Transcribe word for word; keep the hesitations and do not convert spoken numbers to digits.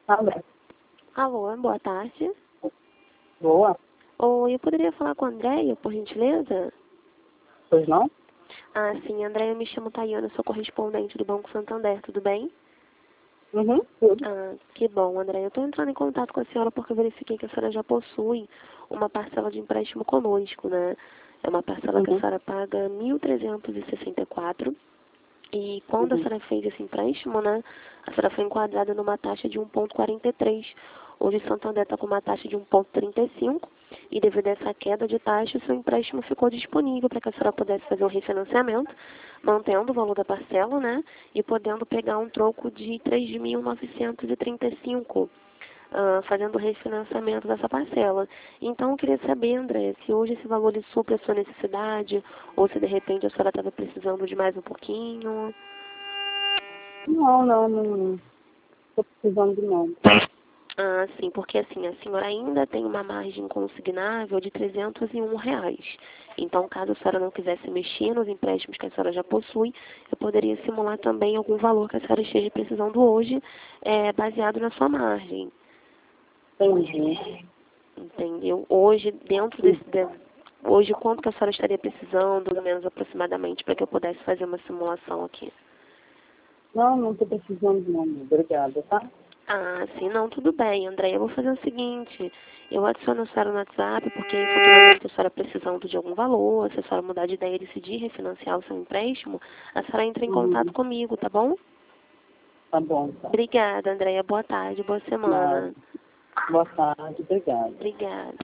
Alô? Alô, boa tarde. Boa? Oi, eu poderia falar com a Andréia, por gentileza? Pois não? Ah, sim, Andréia, eu me chamo Tayana, sou correspondente do Banco Santander, tudo bem? Uhum, tudo. Ah, que bom, Andréia. Eu estou entrando em contato com a senhora porque eu verifiquei que a senhora já possui uma parcela de empréstimo conosco, né? É uma parcela que a Uhum, senhora paga mil trezentos e sessenta e quatro. E quando a uhum. senhora fez esse empréstimo, né, a senhora foi enquadrada numa taxa de um vírgula quarenta e três. Hoje o Santander está com uma taxa de um vírgula trinta e cinco e devido a essa queda de taxa, o seu empréstimo ficou disponível para que a senhora pudesse fazer um refinanciamento, mantendo o valor da parcela, né, e podendo pegar um troco de três mil novecentos e trinta e cinco. Ah, fazendo o refinanciamento dessa parcela. Então, eu queria saber, André, se hoje esse valor lhe supre a sua necessidade, ou se de repente a senhora estava precisando de mais um pouquinho. Não, não, não estou precisando de nada. Ah, sim, porque assim, a senhora ainda tem uma margem consignável de trezentos e um reais. Então, caso a senhora não quisesse mexer nos empréstimos que a senhora já possui, eu poderia simular também algum valor que a senhora esteja precisando hoje, eh, baseado na sua margem. Entendi. Entendeu? Hoje, dentro Sim. desse. de- Hoje, quanto que a senhora estaria precisando, pelo menos aproximadamente, para que eu pudesse fazer uma simulação aqui? Não, não estou precisando de nada. Obrigada, tá? Ah, sim, não, tudo bem, André. Eu vou fazer o seguinte: eu adiciono a senhora no WhatsApp, porque futuramente a senhora precisando de algum valor, se a senhora mudar de ideia e decidir refinanciar o seu empréstimo, a senhora entra em contato Uhum. comigo, tá bom? Tá bom, tá. Obrigada, Andréia. Boa tarde, boa Nada. semana. Boa tarde, obrigada. Obrigada.